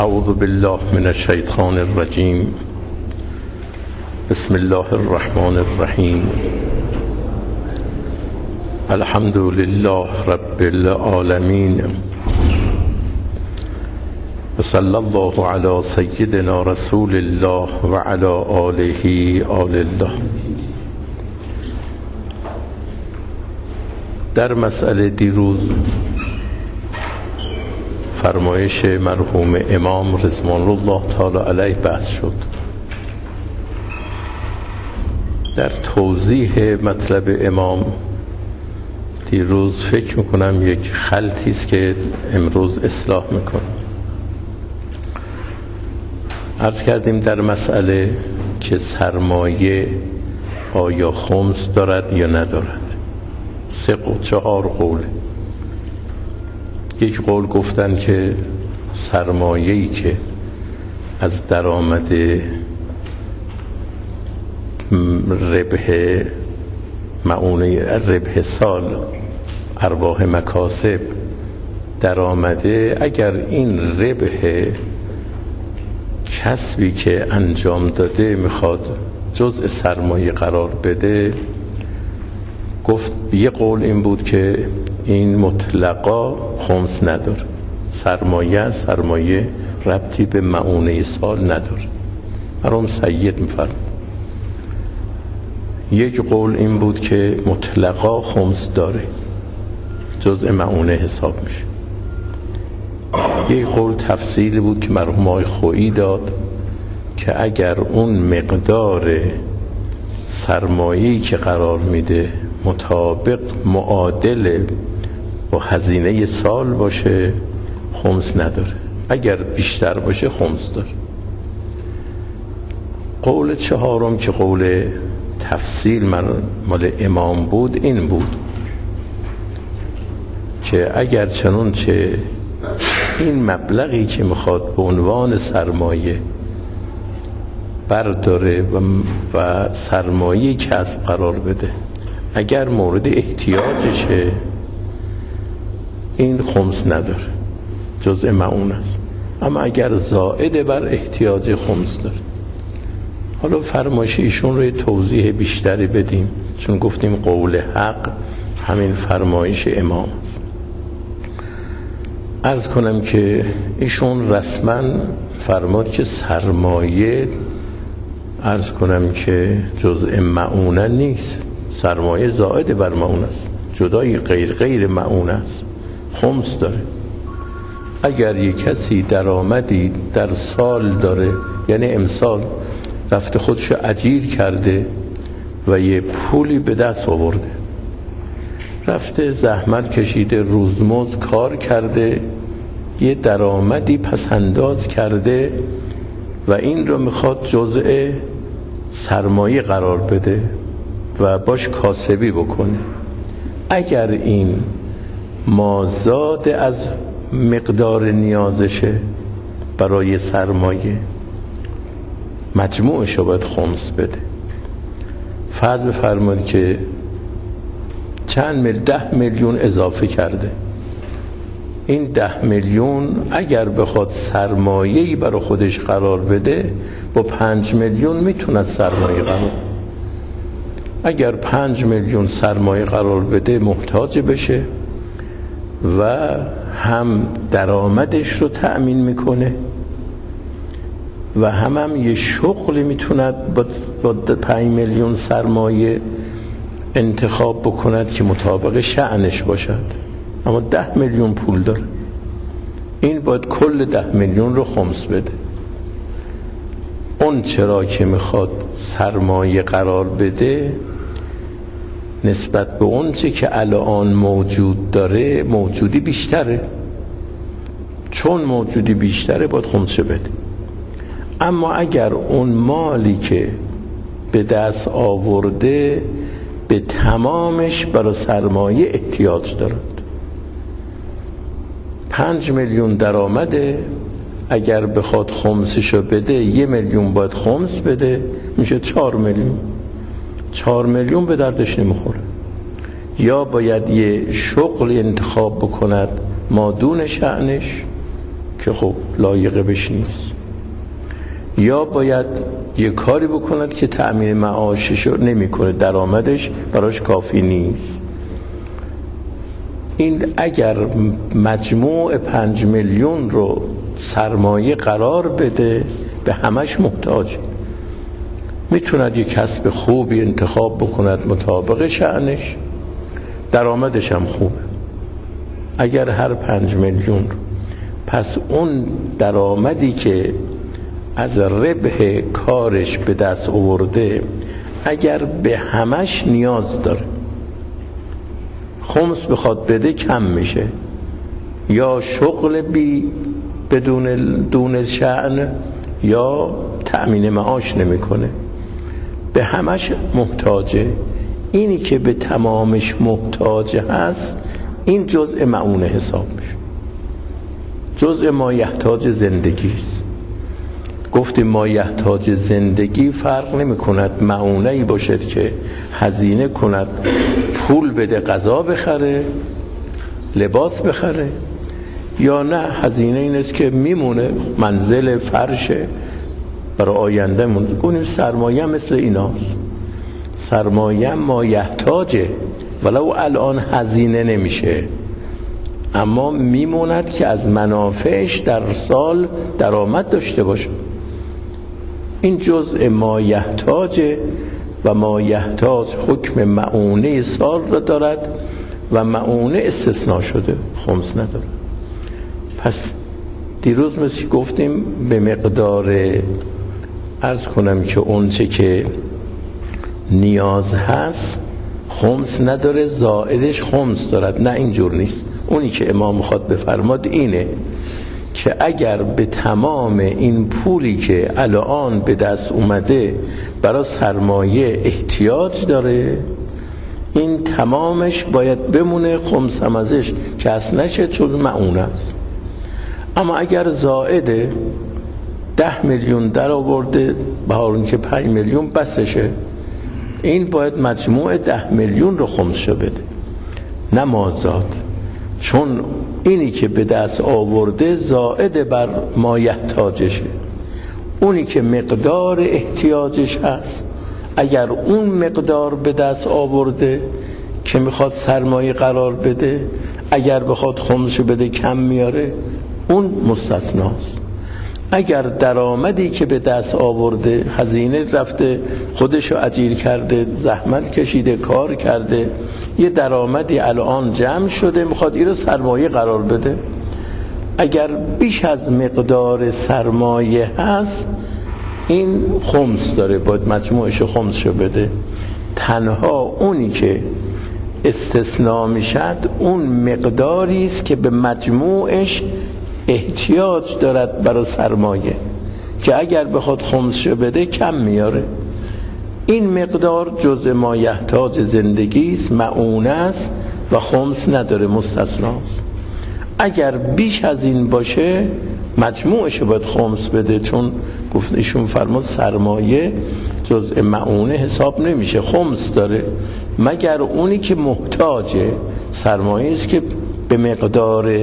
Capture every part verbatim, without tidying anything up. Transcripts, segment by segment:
اعوذ بالله من الشیطان الرجیم. بسم الله الرحمن الرحیم. الحمد لله رب العالمین و صلی الله علی سیدنا رسول الله و علی آله آل الله. در مسئله دیروز فرمایش مرحوم امام رضوان الله تعالی علیه بحث شد. در توضیح مطلب امام دیروز فکر میکنم یک خلطی است که امروز اصلاح میکنم. عرض کردیم در مسئله که سرمایه آیا خمس دارد یا ندارد. سه قول چهار قوله. یک قول گفتن که سرمایه‌ای که از درآمد ربح معونه ربح سال ارباح مکاسب درآمده، اگر این ربح کسبی که انجام داده میخواد جزء سرمایه قرار بده، گفت یه قول این بود که این مطلقا خمس نداره، سرمایه سرمایه ربطی به معونه سال نداره. مرحوم سید میفرماد. یک قول این بود که مطلقا خمس داره، جزء معونه حساب میشه. یک قول تفصیلی بود که مرحوم آقای خویی داد که اگر اون مقدار سرمایه‌ای که قرار میده مطابق معادل با هزینه سال باشه خمس نداره، اگر بیشتر باشه خمس داره. قول چهارم که قول تفصیل من مال امام بود این بود که اگر چنانچه این مبلغی که میخواد به عنوان سرمایه برداره و, و سرمایه کسب قرار بده، اگر مورد احتیاجشه این خمس نداره، جزء معون است. اما اگر زائد بر احتیاج خمس داره. حالا فرمایش ایشون رو توضیح بیشتری بدیم، چون گفتیم قول حق همین فرمایش امام است. عرض کنم که ایشون رسما فرماد که سرمایه عرض کنم که جزء معونه نیست، سرمایه زائد بر معونه است، جدای غیر غیر معونه است، خمس داره. اگر یک کسی درآمدی در سال داره، یعنی امسال رفته خودشو اجیر کرده و یه پولی به دست آورده، رفته زحمت کشیده، روزمزد کار کرده، یه درآمدی پسنداز کرده و این رو میخواد جزء سرمایه قرار بده و باش کاسبی بکنه. اگر این مازاد از مقدار نیازشه برای سرمایه، مجموعش رو باید خمس بده. فرض بفرمایید که چند مل ده میلیون اضافه کرده، این ده میلیون اگر بخواد سرمایه‌ای برای خودش قرار بده با پنج میلیون میتونه سرمایه قرار. اگر پنج میلیون سرمایه قرار بده محتاج بشه و هم درآمدش رو تأمین میکنه و هم هم یه شغلی میتوند با پنج میلیون سرمایه انتخاب بکند که مطابق شأنش باشد. اما ده میلیون پول داره، این باید کل ده میلیون رو خمس بده. اون چرا که میخواد سرمایه قرار بده نسبت به اون چه که الان موجود داره موجودی بیشتره، چون موجودی بیشتره باید خمسش بده. اما اگر اون مالی که به دست آورده به تمامش برای سرمایه احتیاج دارد، پنج میلیون درآمده، اگر بخواد خمسشو بده یه میلیون باید خمس بده، میشه چهار میلیون. چهار میلیون به دردش نمیخوره. یا باید یه شغل انتخاب بکند مادون شأنش که خب لایق بش نیست، یا باید یه کاری بکند که تأمین معاشش رو نمی کنه، درآمدش براش کافی نیست. این اگر مجموع پنج میلیون رو سرمایه قرار بده به همش محتاج، میتوند یک کسب خوبی انتخاب بکند مطابق شأنش، درآمدش هم خوبه. اگر هر پنج میلیون رو، پس اون درآمدی که از ربح کارش به دست آورده اگر به همش نیاز داره، خمس بخواد بده کم میشه، یا شغل بی بدون دون شأن یا تأمین معاش نمیکنه، به همش محتاجه. اینی که به تمامش محتاج هست این جزء معونه حساب میشه، جزء ما یحتاج زندگی است. گفتیم ما یحتاج زندگی فرق نمی کند معونه‌ای باشد که هزینه کند، پول بده غذا بخره، لباس بخره، یا نه هزینه این است که میمونه منزل فرشه برای آینده مون. گفتیم سرمایه مثل ایناست، سرمایه ما یحتاجه ولو الان هزینه نمیشه، اما میموند که از منافعش در سال درآمد داشته باشه. این جزء ما یحتاجه و ما یحتاج حکم معونه سال را دارد و معونه استثناء شده، خمس نداره. پس دیروز مثل گفتیم به مقدار عرض کنم که اون چه که نیاز هست خمس نداره، زائدش خمس دارد. نه اینجور نیست. اونی که امام خواهد بفرماد اینه که اگر به تمام این پولی که الان به دست اومده برای سرمایه احتیاج داره، این تمامش باید بمونه، خمس هم ازش کس نشه چون معونه است. اما اگر زائده ده میلیون در آورده بهارون که پنج میلیون بسشه، این باید مجموع ده میلیون رو خمس شو بده، نه مازاد، چون اینی که به دست آورده زائد بر ما یحتاجشه. اونی که مقدار احتیاجش هست اگر اون مقدار به دست آورده که میخواد سرمایه قرار بده، اگر بخواد خمسش بده کم میاره، اون مستثناست. اگر درآمدی که به دست آورده هزینه رفته، خودشو اجیر کرده، زحمت کشیده، کار کرده، یه درآمدی الان جمع شده میخواد این رو سرمایه قرار بده، اگر بیش از مقدار سرمایه هست این خمس داره، باید مجموعش خمس شو بده. تنها اونی که استثناء میشد اون مقداری است که به مجموعش احتیاج دارد برای سرمایه، که اگر بخواد خمس شو بده کم میاره. این مقدار جزء ما یحتاج زندگی است، معونه است و خمس نداره، مستثناست. اگر بیش از این باشه مجموعش باید خمس بده، چون گفت ایشون فرمود سرمایه جزء معونه حساب نمیشه، خمس داره، مگر اونی که محتاجه. سرمایه است که به مقدار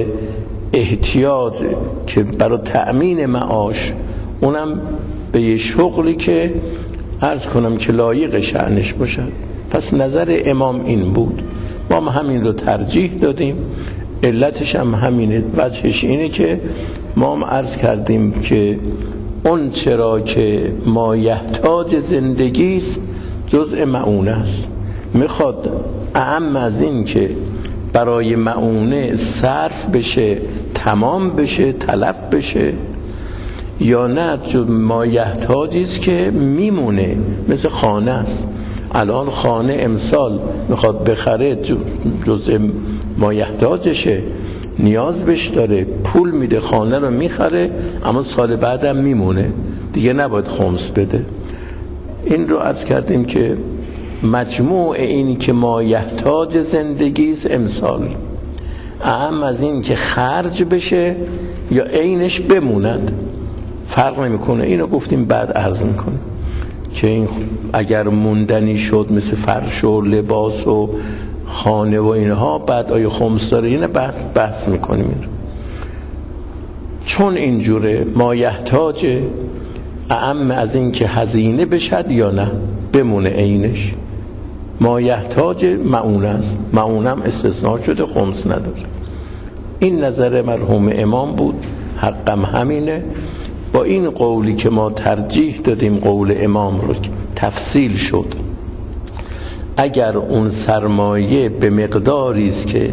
احتیاج که برای تأمین معاش، اونم به یه شغلی که عرض کنم که لایق شأنش باشد. پس نظر امام این بود، ما هم همین رو ترجیح دادیم. علتش هم همینه، وجهش اینه که ما هم عرض کردیم که اون چرا که ما یحتاج زندگی است جزء معونه است، میخواد اعم از این که برای معونه صرف بشه، تمام بشه، تلف بشه، یا نه ما یحتاجی است که میمونه. مثل خانه است، الان خانه امسال میخواد بخره جزء ما یحتاجشه، نیاز بش داره، پول میده خانه رو میخره، اما سال بعدم میمونه، دیگه نباید خمس بده. این رو عرض کردیم که مجموع اینی که ما یحتاج زندگی است امسال، اهم از این که خرج بشه یا عینش بموند فرق نمیکنه. اینو گفتیم بعد عرض میکنه که این اگر موندنی شد مثل فرش و لباس و خانه و اینها، بعد آیا خمس داره؟ اینه بحث, بحث میکنیم این رو. چون اینجوره ما یحتاج اعم از این که هزینه بشد یا نه بمونه عینش. ما یحتاج معونه است، معونم استثناء شده، خمس نداره. این نظر مرحوم امام بود، حقم همینه. با این قولی که ما ترجیح دادیم قول امام رو تفصیل شد، اگر اون سرمایه به مقداری است که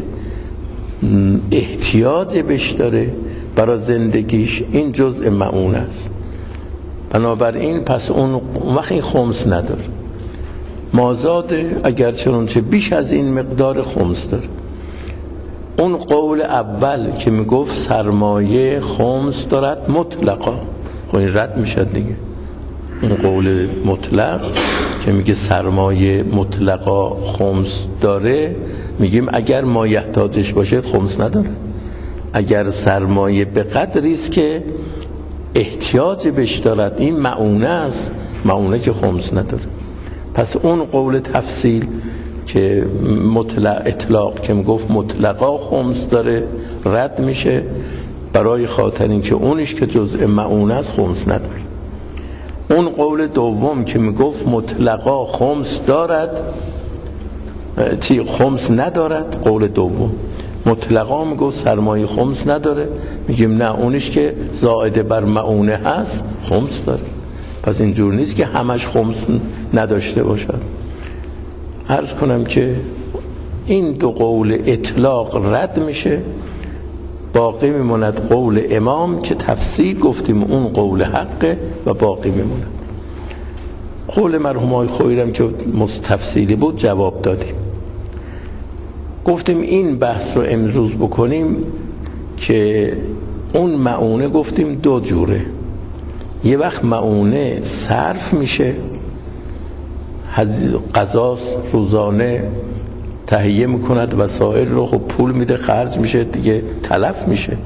احتیاج بهش داره برای زندگیش، این جزء معون است. بنابراین پس اون وقت این خمس نداره. مازاده اگر چنانچه بیش از این مقدار خمس داره. اون قول اول که میگفت سرمایه خمس دارد مطلقا، خب این رد میشه دیگه. اون قول مطلق که میگه سرمایه مطلقا خمس داره، میگیم اگر ما یحتاجش باشه خمس نداره. اگر سرمایه به قدری است که احتیاج بهش دارد، این معونه است، معونه که خمس نداره. پس اون قول تفصیل که مطلق اطلاق که میگفت مطلقا خمس داره رد میشه، برای خاطر این که اونش که جزء معونه است خمس نداره. اون قول دوم که میگفت مطلقا خمس دارد، چی خمس ندارد، قول دوم مطلقا میگفت سرمایه خمس نداره، میگیم نه اونش که زائده بر معونه هست خمس داره. پس اینجور نیست که همش خمس نداشته باشد. عرض کنم که این دو قول اطلاق رد میشه، باقی میموند قول امام که تفصیل گفتیم اون قول حقه و باقی میموند. قول مرحوم آقای خویی که تفصیلی بود جواب دادیم. گفتیم این بحث رو امروز بکنیم که اون معونه گفتیم دو جوره. یه وقت معونه صرف میشه، غذا روزانه تهیه میکند وسایل رو، خب پول میده خرج میشه دیگه، تلف میشه.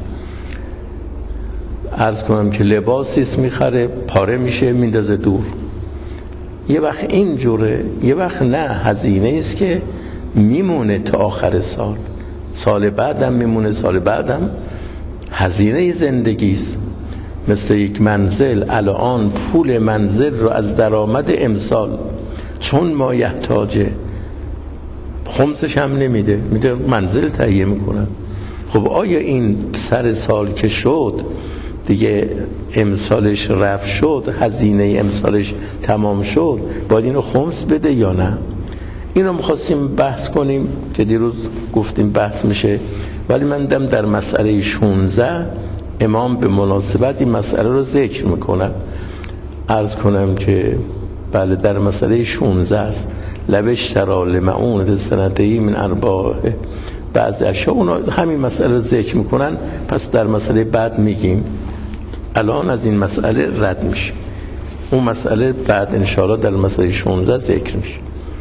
عرض کنم که لباسیست میخره پاره میشه میندازه دور. یه وقت این جوره، یه وقت نه، هزینه است که میمونه تا آخر سال، سال بعدم میمونه، سال بعدم هزینه زندگی است. مثل یک منزل، الان پول منزل رو از درآمد امسال چون ما یحتاجه خمسش هم نمیده، میده منزل تهیه میکنن. خب آیا این سر سال که شد دیگه امسالش رفت شد، هزینه امسالش تمام شد، باید اینو خمس بده یا نه؟ اینو میخواستیم بحث کنیم که دیروز گفتیم بحث میشه، ولی من دم در مسئله شانزده امام به مناسبت این مسئله رو ذکر میکنم. عرض کنم که بله در مسئله شانزده است، لبش ترال معونت سنتهی من ارباح بعضی اشیا، اونا همین مسئله رو ذکر میکنن. پس در مسئله بعد میگیم، الان از این مسئله رد میشه، اون مسئله بعد انشاءالله در مسئله شانزده ذکر میشه.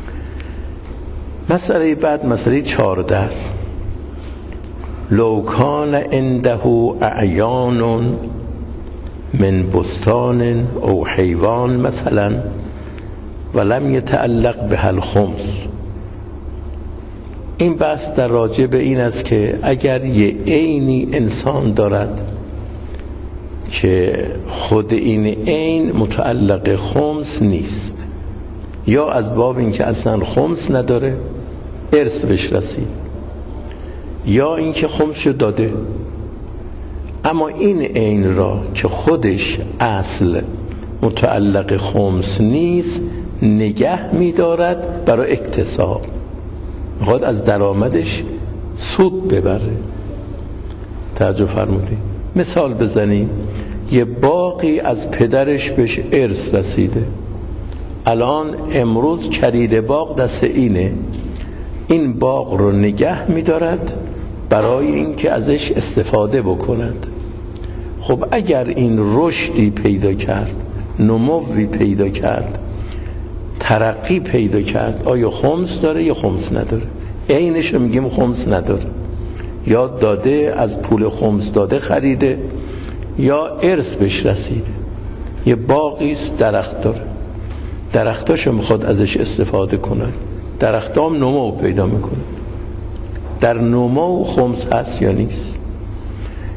مسئله بعد مسئله چهارده است. لو کان عنده اعیان من بستان او حیوان مثلا ولم یتعلق به الخمس. این بحث در راجع به این است که اگر یه عینی انسان دارد که خود این عین متعلق خمس نیست، یا از باب این که اصلا خمس نداره ارث بهش رسید، یا این که خمس داده، اما این عین را که خودش اصل متعلق خمس نیست نگه می‌دارد برای اکتساب، میخواد از درآمدش سود ببره. توجه فرمودید؟ مثال بزنیم، یه باقی از پدرش بهش ارث رسیده، الان امروز کرید باغ دست اینه، این باغ رو نگه می‌دارد برای اینکه ازش استفاده بکند. خب اگر این رشدی پیدا کرد، نموی پیدا کرد، ترقی پیدا کرد، آیا خمس داره یا خمس نداره؟ عینش رو میگیم خمس نداره، یا داده از پول خمس داده خریده، یا ارث بهش رسیده. یه باغیست درخت داره، درختاشو میخواد ازش استفاده کنن، درختام نمو پیدا میکنه، در نمو خمس هست یا نیست؟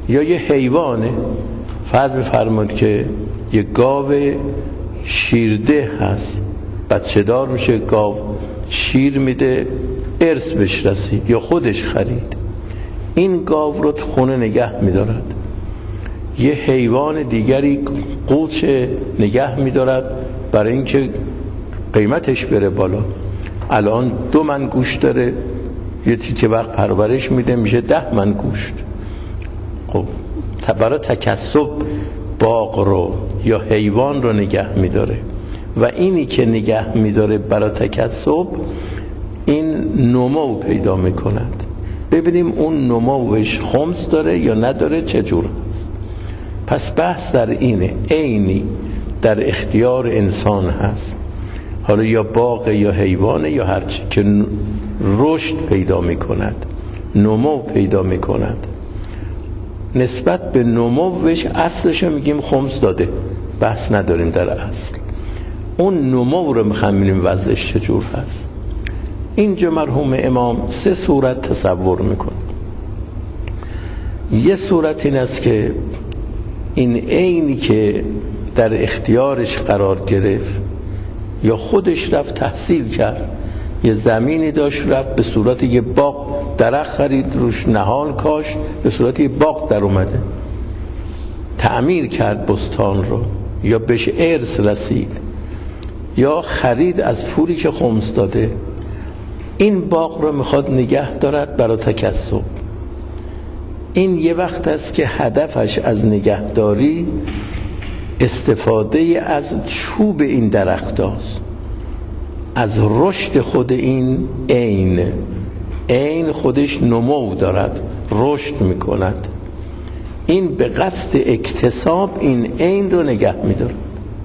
یا یه حیوانه، فرض بفرمایید که یه گاو شیرده هست، بچه دار میشه، گاو شیر میده، ارث بهش رسید یا خودش خرید، این گاو رو تو خونه نگه میدارد. یه حیوان دیگری قوچ نگه میدارد برای اینکه قیمتش بره بالا. الان دو من گوشت داره، یه تیکه وقت پرورش میده میشه ده من گوشت. خب برای تکسب باغ رو یا حیوان رو نگه میداره و اینی که نگه میداره برای تکسب این نمو پیدا میکند. ببینیم اون نموش خمس داره یا نداره، چجور هست. پس بحث در اینه، عینی در اختیار انسان هست، حالا یا باغ یا حیوانه یا هرچی که رشد پیدا میکند، نمو پیدا میکند، نسبت به نموش اصلش میگیم خمس داده، بحث نداریم در اصل. اون نمو رو میخوام ببینیم وضعش چجور هست. اینجا مرحوم امام سه صورت تصور میکنه. یه صورت این است که این عینی که در اختیارش قرار گرفت یا خودش رفت تحصیل کرد، یه زمینی داشت رفت به صورت یه باغ درخت خرید، روش نهال کاشت، به صورت یه باغ در اومده، تعمیر کرد بستان رو، یا بهش ارث رسید یا خرید از پولی که خمس داده. این باغ رو میخواد نگه دارد برای تکسب. این یه وقت است که هدفش از نگهداری استفاده از چوب این درخت است، از رشد خود این عین. عین خودش نمو دارد، رشد میکند. این به قصد اکتساب این عین رو نگه میدارد.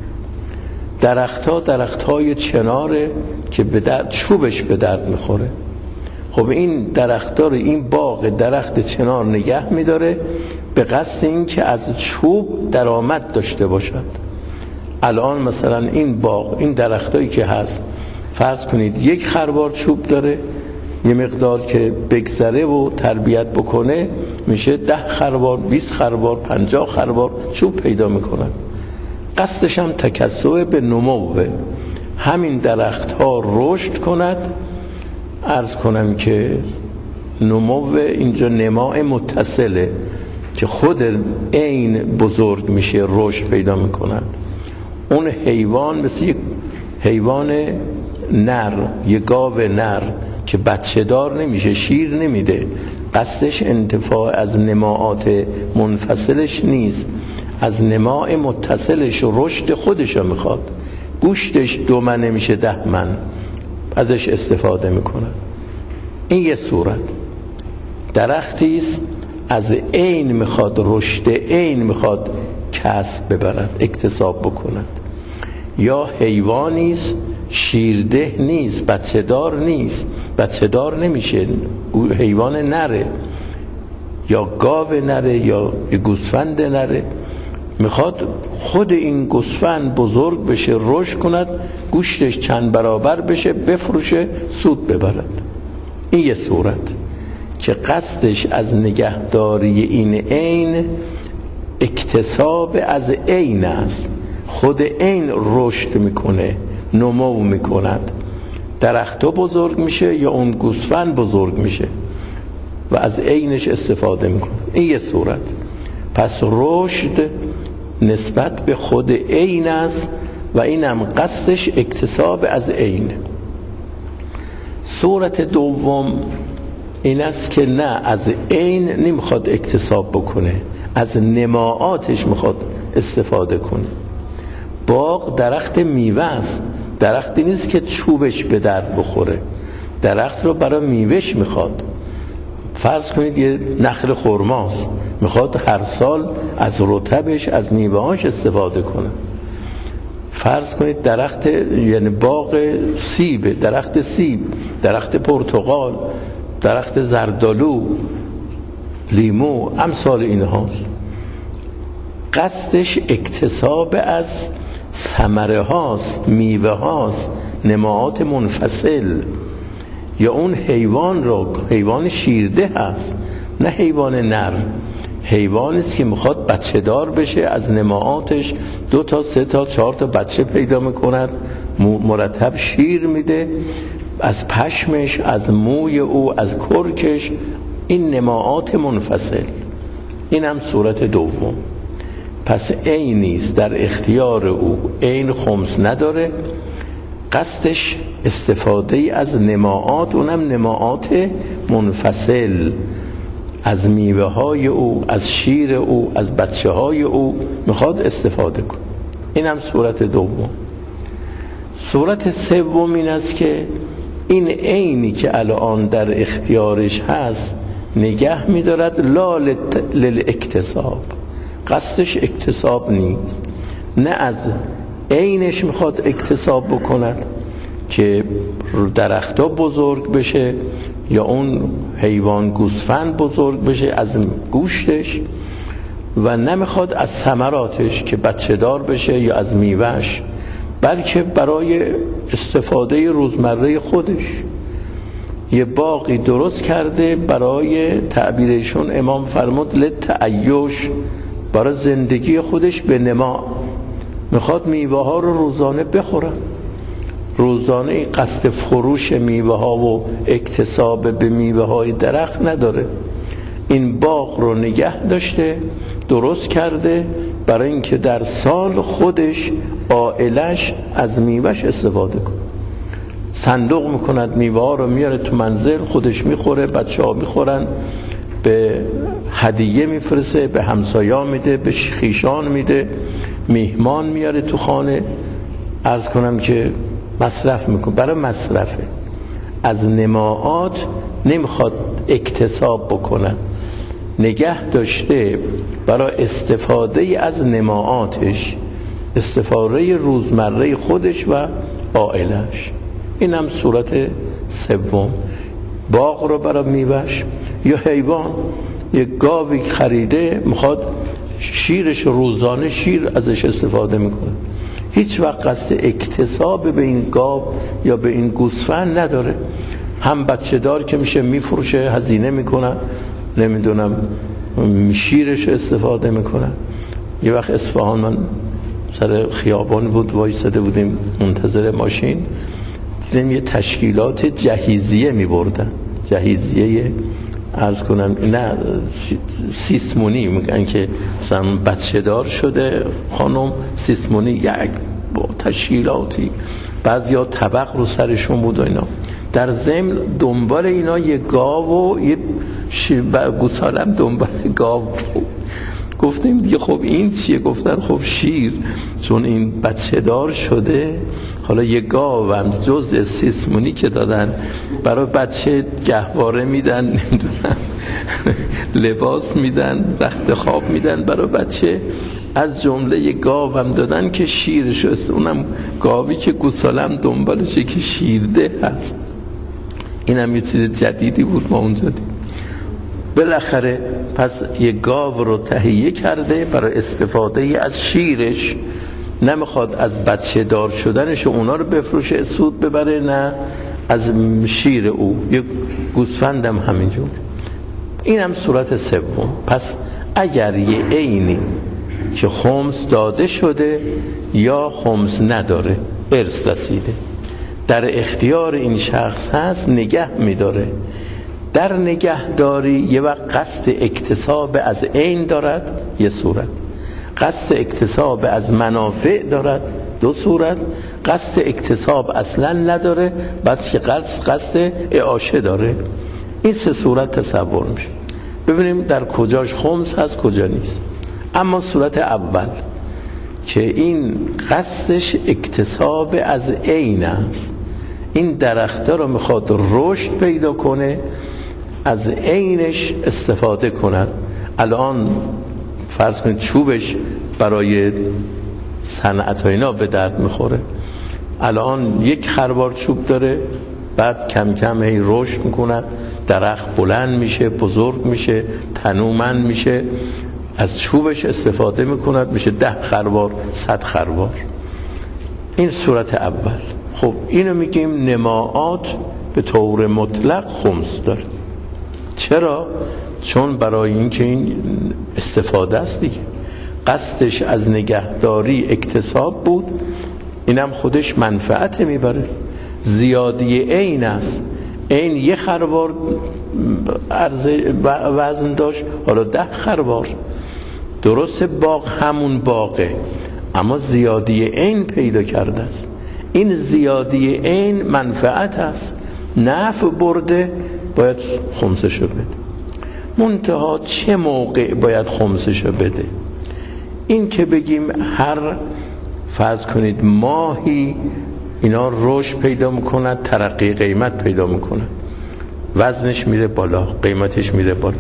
درختها درختهای چناره که به درد چوبش به درد میخوره. خب این درختها رو این باغ درخت چنار نگه میداره به قصد این که از چوب درآمد داشته باشد. الان مثلا این باغ، این درختایی که هست، فرض کنید یک خروار چوب داره، یه مقدار که بگذره و تربیت بکنه میشه ده خروار، بیست خروار، پنجاه خروار چوب پیدا میکنن. قصدش هم تکسب به نموه، همین درخت ها رشد کند. عرض کنم که نمو اینجا نماء متصله که خود عین بزرگ میشه، رشد پیدا میکند. اون حیوان مثل یک حیوان نر، یک گاو نر که بچه دار نمیشه، شیر نمیده، قصدش انتفاع از نماعات منفصلش نیست، از نماء متصلش و رشد خودش رو میخواد. گوشتش دو من نمیشه ده من، ازش استفاده میکنن. این یه صورت. درختیست از عین میخواد رشد عین میخواد کسب ببرد، اکتساب بکند. یا حیوانیست شیرده نیست، بچه دار نیست، بچه دار نمیشه، حیوان نره یا گاو نره یا گوسفند نره، میخواد خود این گوسفند بزرگ بشه، رشد کند، گوشتش چند برابر بشه، بفروشه، سود ببرد. این یه صورت که قصدش از نگهداری این عین اکتساب از عین است. خود عین رشد میکنه، نمو میکند، درختو بزرگ میشه یا اون گوسفند بزرگ میشه و از عینش استفاده میکنه. این یه صورت. پس رشد نسبت به خود عین است و اینم قصدش اکتساب از عین. صورت دوم این است که نه، از عین نمیخواد اکتساب بکنه، از نماعاتش میخواد استفاده کنه. باغ درخت میوه است، درختی نیست که چوبش به درد بخوره، درخت رو برای میوهش میخواد. فرض کنید یه نخل خرماست، میخواد هر سال از رطبش، از میوه‌هاش استفاده کنه. فرض کنید درخت، یعنی باغ سیب، درخت سیب، درخت پرتقال، درخت زردالو، لیمو، امثال اینهاست. قصدش اکتساب از ثمره هاست، میوه هاست، نماعات منفصل. یا اون حیوان رو، حیوان شیرده هست، نه حیوان نر، حیوانی است که میخواد بچه دار بشه، از نماعاتش دو تا سه تا چهار تا بچه پیدا میکند، مرتب شیر میده، از پشمش، از موی او، از کرکش، این نماعات منفصل. این هم صورت دوم. پس عینی است در اختیار او، عین خمس نداره، قصدش استفاده از نماعات، اونم نماعات منفصل، از میوه های او، از شیر او، از بچه های او میخواد استفاده کن. این هم صورت دوم. صورت سوم این است که این عینی که الان در اختیارش هست نگه می‌دارد، لا للاکتساب، قصدش اکتساب نیست، نه از عینش میخواد اکتساب بکند که درختها بزرگ بشه یا اون حیوان گوسفند بزرگ بشه از گوشتش، و نمیخواد از ثمراتش که بچه دار بشه یا از میوهش، بلکه برای استفاده روزمره خودش یه باغی درست کرده برای تعبیرشون امام فرمود لتعیش، برای زندگی خودش به نما، میخواد میوه ها رو روزانه بخورن، روزانه قصد فروش میوه ها و اکتساب به میوه های درخت نداره. این باغ رو نگه داشته، درست کرده برای اینکه در سال خودش عائلش از میوهش استفاده کنه. صندوق میکند میوه ها رو، میاره تو منزل، خودش میخوره، بچه ها میخورن، به هدیه میفرسه، به همسایا میده، به خیشان میده، میهمان میاره تو خانه، عرض کنم که مصرف میکنه، برای مصرفه. از نماعات نمیخواد اکتساب بکنن، نگه داشته برای استفاده از نماعاتش، استفاده روزمره خودش و عائلش. این هم صورت سوم. باغ رو برای میوهش، یا حیوان، یک گاوی خریده میخواد شیرش روزانه شیر ازش استفاده میکنه، هیچ وقت قصد اکتساب به این گاو یا به این گوسفند نداره. هم بچه دار که میشه میفروشه، هزینه میکنن، نمیدونم شیرش استفاده میکنن. یه وقت اصفهان من سر خیابان بود، وایساده بودیم منتظر ماشین، دیدیم یه تشکیلات جهیزیه میبردن، جهیزیه عرض کنم نه سیسمونی، میگن که مثلا بچه دار شده خانم، سیسمونی، یک با تشکیلاتی، بعضیا طبق رو سرشون بود و اینا. در ضمن دنبال اینا یه گاو و یه گوسالم دنبال گاو بود. گفتیم دیگه خب این چیه؟ گفتن خب شیر، چون این بچه دار شده، حالا یه گاو هم جز سیسمونی که دادن برای بچه گهواره میدن، نمیدونم لباس میدن، رخت خواب میدن برای بچه، از جمله یه گاو هم دادن که شیرش هست، اونم گاوی که گوسالم دنبالشه که شیرده هست. این هم یه چیز جدیدی بود ما اونجا دید. بالاخره پس یه گاو رو تهیه کرده برای استفاده از شیرش، نمیخواد از بچه دار شدنش اونا رو بفروشه سود ببره، نه از شیر او. یه گوسفندم همینجور. این هم صورت سوم. پس اگر یه عینی که خمس داده شده یا خمس نداره، ارث رسیده، در اختیار این شخص هست، نگه میداره. در نگهداری یه وقت قصد اکتساب از عین دارد، یه صورت، قصد اکتساب از منافع دارد، دو صورت، قصد اکتساب اصلا نداره بلکه قصد قصد اعاشه داره. این سه صورت تصور میشه. ببینیم در کجاش خمس هست کجا نیست. اما صورت اول که این قصدش اکتساب از عین است، این درخت رو میخواد رشد پیدا کنه، از عینش استفاده کند. الان فرض کنید چوبش برای صنعت و اینا به درد میخوره، الان یک خروار چوب داره، بعد کم کم هی رشد میکنه، درخت بلند میشه، بزرگ میشه، تنومند میشه، از چوبش استفاده میکند، میشه ده خروار، صد خروار. این صورت اول. خب اینو میگیم نماعات به طور مطلق خمس داره. چرا؟ چون برای این که این استفاده است دیگه، قصدش از نگهداری اکتساب بود، اینم خودش منفعت میبره. زیادی عین است، عین یه خروار عرض وزن داشت، حالا ده خروار. درست باغ همون باغه، اما زیادی عین پیدا کرده است. این زیادی عین منفعت است، نفع برده، باید خمسشو بده. منتها چه موقع باید خمسشو بده؟ این که بگیم هر فرض کنید ماهی اینا رشد پیدا میکنند، ترقی قیمت پیدا میکنند، وزنش میره بالا، قیمتش میره بالا،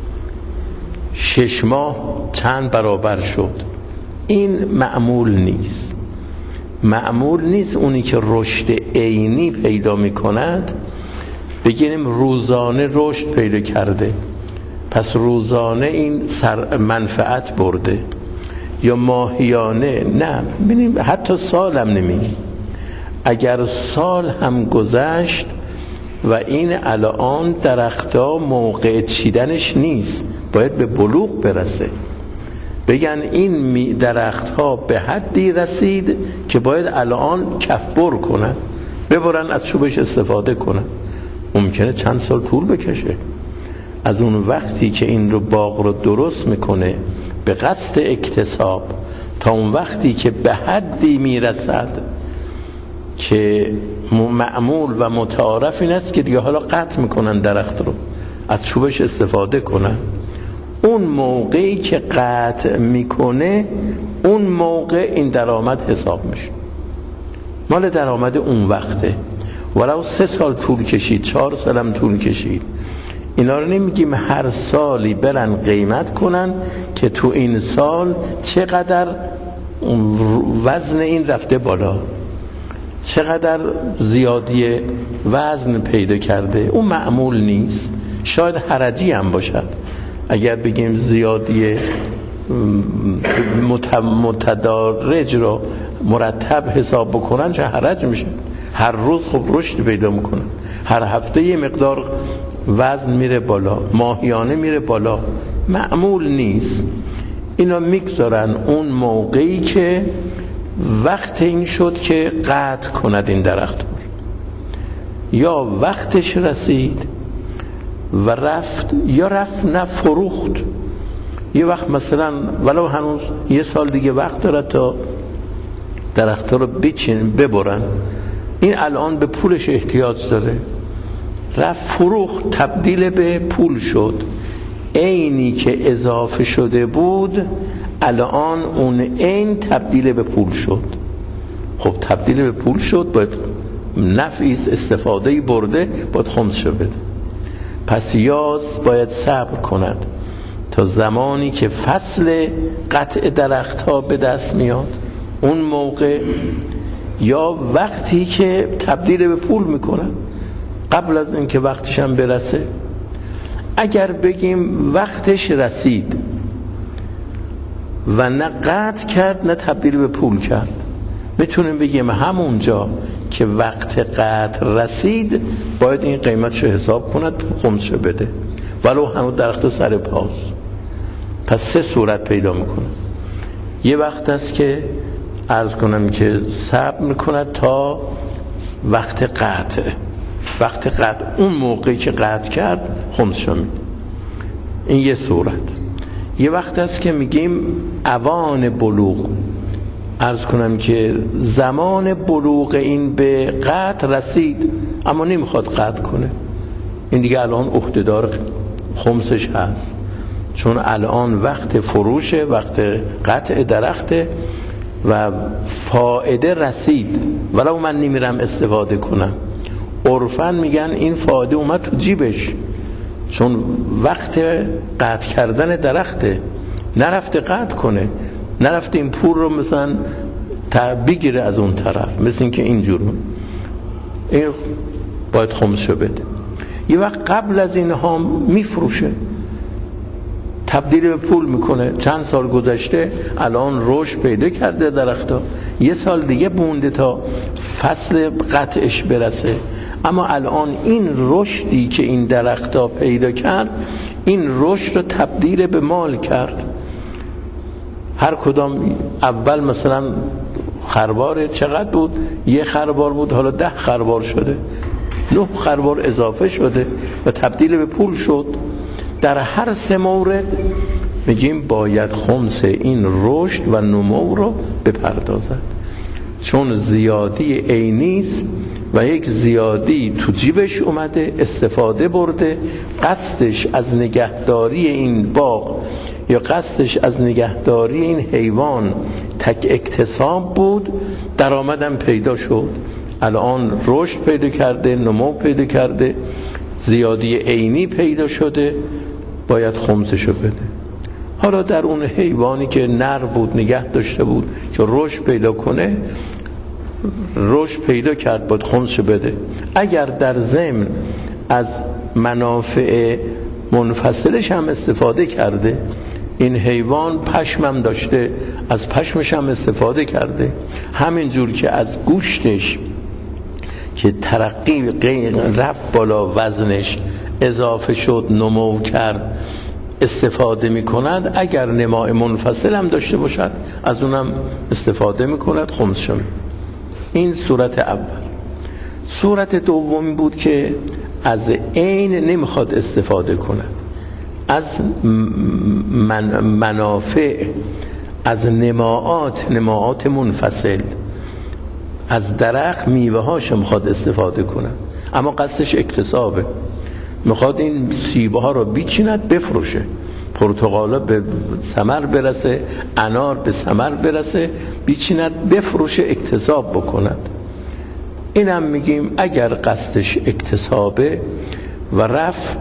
شش ماه چند برابر شد، این معمول نیست. معمول نیست اونی که رشد عینی پیدا میکند بگیم روزانه رشد پیدا کرده، پس روزانه این سر منفعت برده، یا ماهیانه. نه، ببینیم حتی سال هم نمیگیم. اگر سال هم گذشت و این الان درخت‌ها موقع چیدنش نیست، باید به بلوغ برسه، بگن این درخت‌ها به حدی رسید که باید الان کفبر کنن، ببرن از چوبش استفاده کنن. ممکنه چند سال طول بکشه. از اون وقتی که این رو باغ رو درست میکنه به قصد اکتساب تا اون وقتی که به حدی میرسد که معمول و متعارف این است که دیگه حالا قطع میکنن درخت رو، از چوبش استفاده کنن، اون موقعی که قطع میکنه اون موقع این درآمد حساب میشه، مال درآمد اون وقته. ولو سه سال طول کشید، چهار سال هم طول کشید، اینا رو نمیگیم هر سالی برن قیمت کنن که تو این سال چقدر وزن این رفته بالا، چقدر زیادی وزن پیدا کرده. اون معمول نیست. شاید حرجی هم باشد اگر بگیم زیادی متدارج رو مرتب حساب بکنن، چه حرج میشه؟ هر روز خب رشد پیدا میکنن، هر هفته یه مقدار وزن میره بالا، ماهیانه میره بالا. معمول نیست. اینا میگذارن اون موقعی که وقت این شد که قطع کند این درخت، یا وقتش رسید و رفت، یا رفت نه فروخت. یه وقت مثلا ولو هنوز یه سال دیگه وقت داره تا درخت رو بچین ببرن، این الان به پولش احتیاج داره، رفت فروخت، تبدیل به پول شد. عینی که اضافه شده بود الان اون عین تبدیل به پول شد. خب تبدیل به پول شد، باید نفعی استفادهی برده، باید خمس شو بده. پس یاز باید صبر کند تا زمانی که فصل قطع درخت ها به دست میاد، اون موقع، یا وقتی که تبدیل به پول میکنن، قبل از اینکه وقتش هم برسه. اگر بگیم وقتش رسید و نه قطع کرد نه تبدیل به پول کرد، میتونیم بگیم همونجا که وقت قطع رسید باید این قیمتشو حساب کند، خمسشو بده، ولو هنوز درخت سر پاست. پس سه صورت پیدا میکنه. یه وقت است که عرض کنم که صبر میکند تا وقت قطع، وقت قطع اون موقعی که قطع کرد خمسشو میده. این یه صورت. یه وقت است که میگیم اوان بلوغ، عرض کنم که زمان بلوغ این به قطع رسید اما نمیخواد قطع کنه، این دیگه الان عهده‌دار خمسش هست، چون الان وقت فروشه، وقت قطع درخته و فائده رسید، ولو من نمیرم استفاده کنم. عرفاً میگن این فائده اومد تو جیبش، چون وقت قطع کردن درخته، نرفته قطع کنه، نرفته این پول رو مثلا بگیره از اون طرف، مثل این که اینجور این باید خمسشو بده. یه وقت قبل از این ها میفروشه، تبدیل به پول میکنه، چند سال گذشته الان رشد پیدا کرده درختا، یه سال دیگه مونده تا فصل قطعش برسه، اما الان این رشدی که این درختا پیدا کرد این رشد رو تبدیل به مال کرد. هر کدام اول مثلا خروار چقدر بود؟ یه خروار بود، حالا ده خروار شده، نه خروار اضافه شده و تبدیل به پول شد. در هر سه مورد میگیم باید خمس این رشد و نمو رو بپردازد، چون زیادی عینی است و یک زیادی تو جیبش اومده، استفاده برده، قصدش از نگهداری این باغ یا قصدش از نگهداری این حیوان تک اکتساب بود، درآمدم پیدا شد، الان رشد پیدا کرده، نمو پیدا کرده، زیادی عینی پیدا شده، باید خمسشو بده. حالا در اون حیوانی که نر بود نگه داشته بود که رشد پیدا کنه، رشد پیدا کرد، باید خمسشو بده. اگر در ضمن از منافع منفصلش هم استفاده کرده، این حیوان پشمم داشته، از پشمش هم استفاده کرده، همین جور که از گوشتش که ترقی رفت بالا، وزنش اضافه شد، نمو کرد، استفاده می کند، اگر نماء منفصل هم داشته باشد از اونم استفاده می کند، خمس شد. این صورت اول. صورت دومی بود که از عین نمیخواد استفاده کند، از من منافع، از نماعات، نماعات منفصل، از درخت میوه هاش میخواد استفاده کند، اما قصدش اکتسابه، میخواد این سیبه ها رو بیچیند بفروشه، پرتقالا به ثمر برسه، انار به ثمر برسه، بیچیند بفروشه، اکتساب بکند. اینم میگیم اگر قصدش اکتسابه و رفت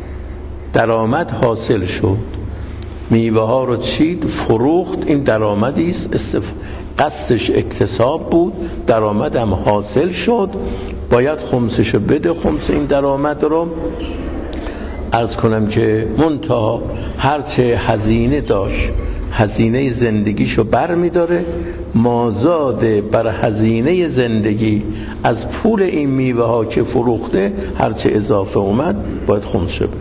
درآمد حاصل شد، میوه ها رو چید، فروخت، این درآمدی است، استف... قصدش اکتساب بود، درآمدم حاصل شد، باید خمسشو بده. خمس این درآمد رو عرض کنم که منتها هرچه هزینه داشت، هزینه زندگیشو بر می داره، مازاده بر هزینه زندگی از پول این میوه ها که فروخته هرچه اضافه اومد باید خمس بده.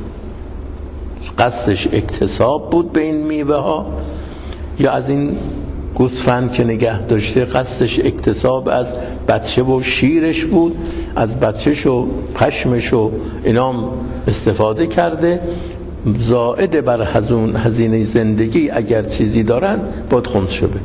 قصدش اکتساب بود به این میوه ها، یا از این گوسفند که نگه داشته قصدش اکتساب از بچه و شیرش بود، از بچهش و پشمش و اینام استفاده کرده، زائد بر هزون هزینه زندگی اگر چیزی دارن باید خمسشو بده.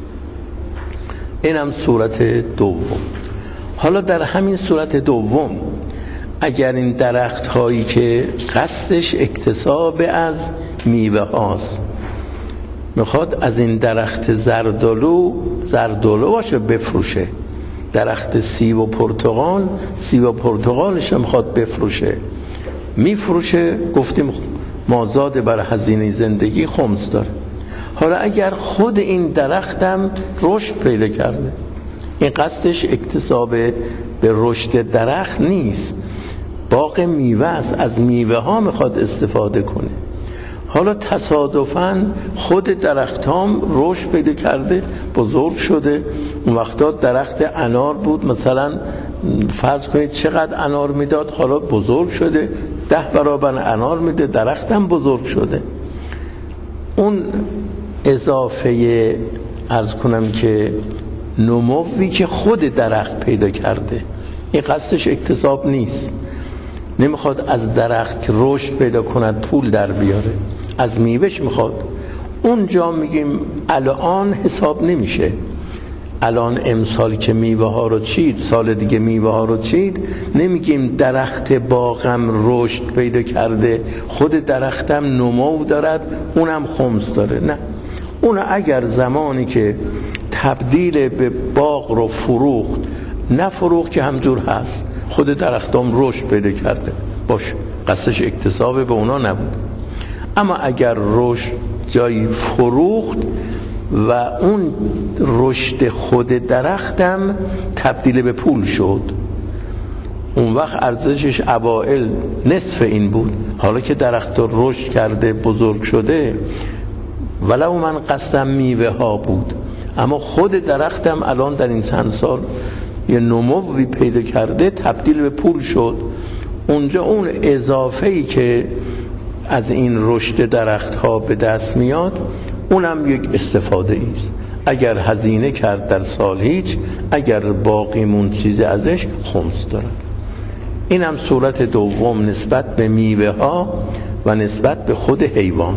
اینم صورت دوم. حالا در همین صورت دوم اگر این درخت هایی که قصدش اکتساب از میوه هاست، میخواد از این درخت زردالو زردالو باشه بفروشه، درخت سیب و پرتقال سیب و پرتقالش میخواد بفروشه، میفروشه، گفتیم مازاد بر هزینه زندگی خمس داره. حالا اگر خود این درختم رشد پیدا کرده، این قصدش اکتساب به رشد درخت نیست، باغ میوه است، از میوه ها میخواد استفاده کنه، حالا تصادفاً خود درختام رشد پیدا کرده، بزرگ شده، اون وقتا درخت انار بود، مثلا فرض کنید چقدر انار میداد، حالا بزرگ شده، ده برابر انار میده، درختم بزرگ شده. اون اضافه عرض کنم که نموی که خود درخت پیدا کرده، این قصدش اکتساب نیست، نمیخواد از درخت که رشد پیدا کند پول در بیاره، از میوهش میخواد. اونجا میگیم الان حساب نمیشه، الان امسال که میوه ها رو چید، سال دیگه میوه ها رو چید، نمیگیم درخت باغم رشد پیدا کرده، خود درختم نمو دارد اونم خمس داره، نه، اون اگر زمانی که تبدیل به باغ رو فروخت، نفروخت که همجور هست، خود درختام رشد پیدا کرده باش، قصدش اکتساب به اونا نبود. اما اگر رشد جایی فروخت و اون رشد خود درختم تبدیل به پول شد، اون وقت ارزشش اوائل نصف این بود، حالا که درخت رشد کرده بزرگ شده، ولو من قصدم میوه ها بود، اما خود درختم الان در این چند سال یه نموی پیدا کرده، تبدیل به پول شد، اونجا اون اضافه‌ای که از این رشد درخت ها به دست میاد، اونم یک استفاده ایست. اگر هزینه کرد در سال هیچ، اگر باقی مون چیزی ازش خمس دارد. این هم صورت دوم نسبت به میوه ها و نسبت به خود حیوان.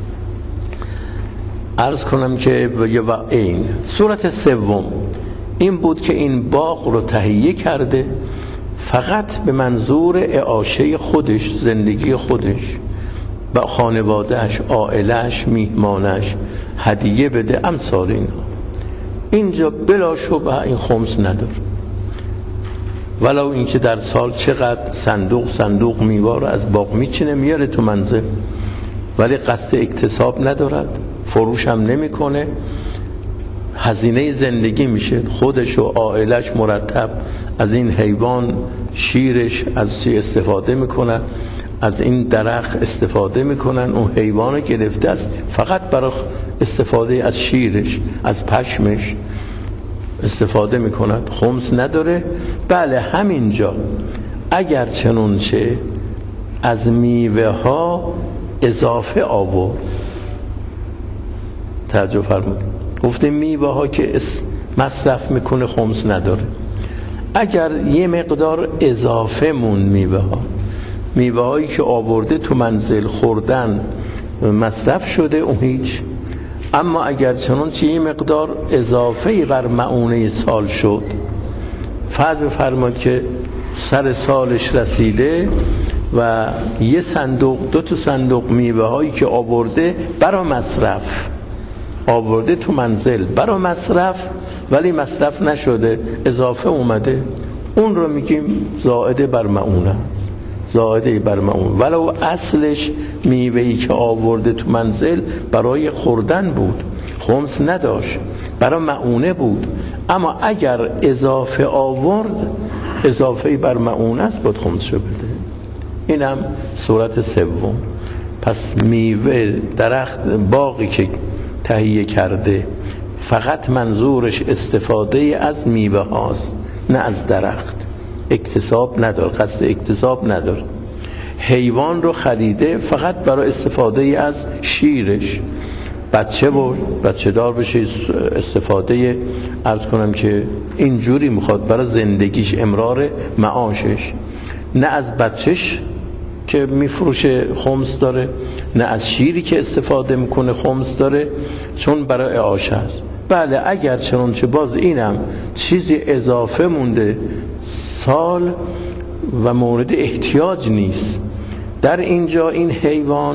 عرض کنم که و این صورت سوم این بود که این باغ رو تهیه کرده فقط به منظور اعاشه خودش، زندگی خودش، با خانوادهش، عائلهش، میهمانش هدیه بده، امثال اینها. اینجا بلا شبه این خمس نداره، ولو اینکه در سال چقدر صندوق صندوق میوه رو از باغ میچینه میاره تو منزل، ولی قصد اکتساب ندارد، فروش هم نمیکنه، هزینه زندگی میشه. خودش و عائلش مرتب از این حیوان، شیرش از چی استفاده میکنن، از این درخت استفاده میکنن. اون حیوان رو گرفته است فقط برای استفاده از شیرش، از پشمش استفاده میکنن، خمس نداره. بله همینجا اگر چنونچه از میوه ها اضافه آورد، توجه فرمودید، گفته میوه ها که مصرف میکنه خمس نداره. اگر یه مقدار اضافه مون میوه ها، میوه هایی که آورده تو منزل خوردن مصرف شده، اون هیچ. اما اگر چنانچه یه مقدار اضافه بر مؤونه سال شد، فرض بفرمایید که سر سالش رسیده و یه صندوق، دو تا صندوق میوه هایی که آورده برای مصرف، آورده تو منزل برای مصرف ولی مصرف نشده، اضافه اومده، اون رو میگیم زائده بر مؤونه است، زائده بر مؤونه، ولو اصلش میوه‌ای که آورده تو منزل برای خوردن بود، خمس نداشت، برای مؤونه بود. اما اگر اضافه آورد، اضافه بر مؤونه است، باید خمس شو بده. اینم صورت سوم. پس میوه، درخت، باقی که تهیه کرده فقط منظورش استفاده از میوه هاست، نه از درخت، اکتساب نداره، قصد اکتساب نداره. حیوان رو خریده فقط برای استفاده از شیرش، بچه بود، بچه دار بشه، استفاده، عرض کنم که اینجوری میخواد برای زندگیش، امرار معاشش، نه از بچهش که میفروشه خمس داره، نه از شیری که استفاده میکنه خمس داره، چون برای اعاشه است. بله اگر چنانچه باز اینم چیزی اضافه مونده سال و مورد احتیاج نیست، در اینجا این حیوان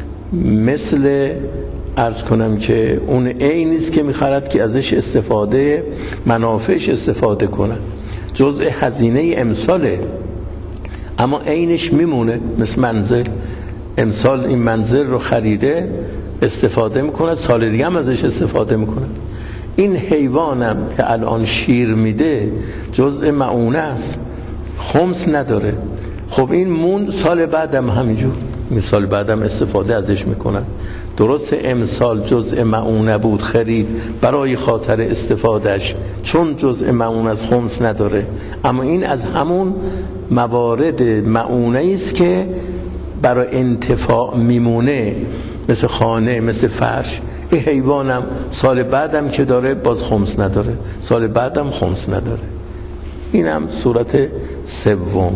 مثل، عرض کنم که اون عین نیست که میخواد که ازش استفاده، منافعش استفاده کنه، جزء هزینه امساله، اما عینش میمونه. مثل منزل، امسال این منزل رو خریده استفاده میکنه، سال دیگه هم ازش استفاده میکنه. این حیوانم که الان شیر میده جزء مؤونه است، خمس نداره. خب این موند، سال بعدم همینجور، سال بعدم استفاده ازش میکنن. درست امسال جزء مؤونه بود، خرید برای خاطر استفادهش، چون جزء مؤونه از خمس نداره. اما این از همون موارد مؤونه است که برای انتفاع میمونه، مثل خانه، مثل فرش. این حیوانم سال بعدم که داره باز خمس نداره، سال بعدم خمس نداره. اینم صورت سوم.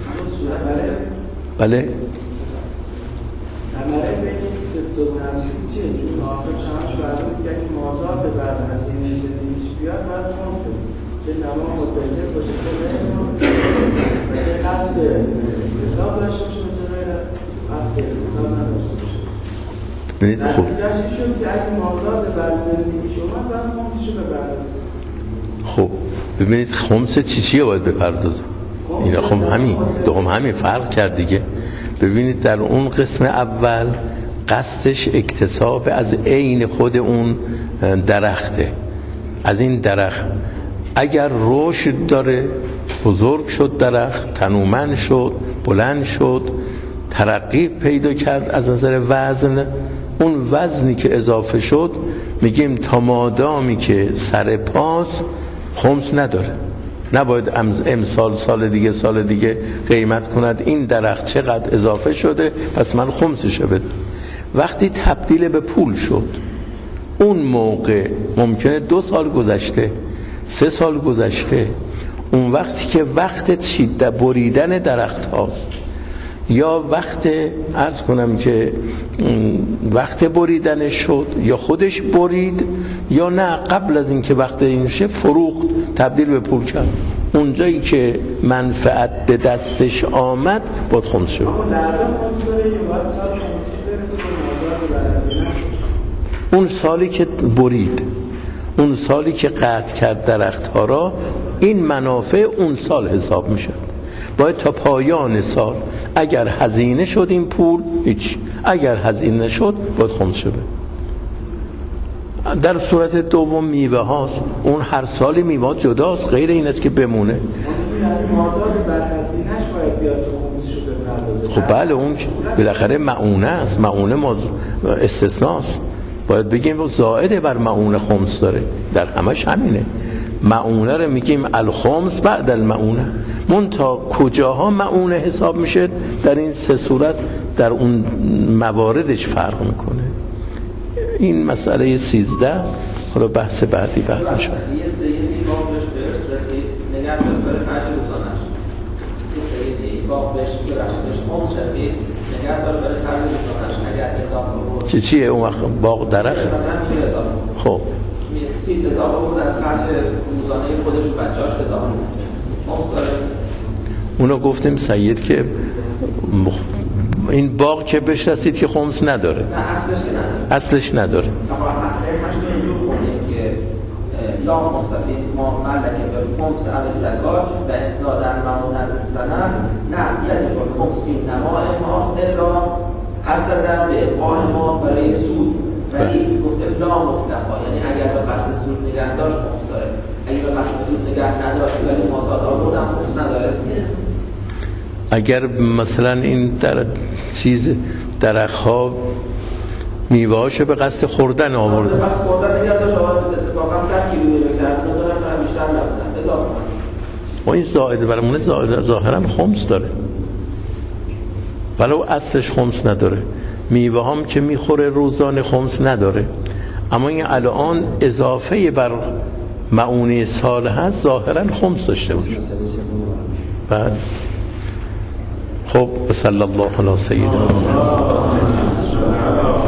بله ثمره بین ست و تمثیل چیه؟ چون آخر چندش برمید که این مازار به بعد هزینه زندگیش بیاد باید خمس کنید، چه نما متصل باشه که نمیم و چه قصد حساب داشته باشه و چه غیر قصد حساب نداشته باشه. نتیجهش این شد که اگه مازار به بعد زندگیش اومد باید خمسشو بپردازه. خب ببینید خمس چی چیه باید بپردازه؟ اینا خب همین دوم همین فرق کرد دیگه. ببینید در اون قسم اول قصدش اکتساب از عین خود اون درخته، از این درخت اگر رشد داره، بزرگ شد درخت، تنومند شد، بلند شد، ترقی پیدا کرد از نظر وزن، اون وزنی که اضافه شد میگیم تا مادامی که سر پاس خمس نداره. نباید امسال سال دیگه سال دیگه قیمت کند این درخت چقدر اضافه شده پس من خمسشو بدم. وقتی تبدیل به پول شد اون موقع ممکنه دو سال گذشته، سه سال گذشته، اون وقتی که وقت چیده بریدن درخت هاست یا وقت عرض کنم که وقت بریدنش شد یا خودش برید یا نه قبل از اینکه وقت این شه فروخت تبدیل به پول کرد، اونجایی که منفعت به دستش آمد باید خمس شد. اون سالی که برید، اون سالی که قطع کرد درخت ها را، این منافع اون سال حساب میشه. باید تا پایان سال اگر هزینه شد این پول هیچ، اگر هزینه شد باید خمس شده. در صورت دوم میوه هاست، اون هر سالی میوه جداست، غیر این است که بمونه. خب بله اون بالاخره معونه است، معونه استثناست، باید بگیم زائد بر معونه خمس داره، در همش همینه. معونه رو میگیم الخمس بعد المعونه، من تا کجاها معونه حساب میشه در این سه صورت در اون مواردش فرق میکنه. این مسئله سیزده حالا بحث بعدی وقت میشه. چی چیه اون وقت باغ درخت؟ خب سیب اضافه بود از خرج روزانه خودش و بچه‌اش اضافه بود. اونو گفتیم سید که مخ... این باغ که بهش رسید که خمس نداره. نه اصلش که نداره. اصلش نداره. اما اصلش ما اینجور خوندیم که لا خمسه ما ملکه داریم خمس عوض زکات و ازداد المعونت سنه نه یجب الخمس فی نماء ما الا حسدا به اقبال ما برای سود. ولی گفته لا مطلقا، یعنی اگر به قصد سود نگه داشت خمس داره، اگر به قصد سود نگه نداشت ولی مازاد آورد هم خمس نداره. اگر مثلا این در چیز درخت ها میوه هاشو به قصد خوردن آورد، به قصد خوردن نگه داشت اتفاقا صد کیلو بکرد ندارم بیشتر نبودن اضافه کنم و این زائد برمونه ظاهرا خمس داره ولو اصلش خمس نداره. میوه هم که میخوره روزانه خمس نداره، اما این الان اضافه بر معونه سال هست ظاهرا خمس داشته باشه. بعد خب صلی الله علی سیدنا محمد.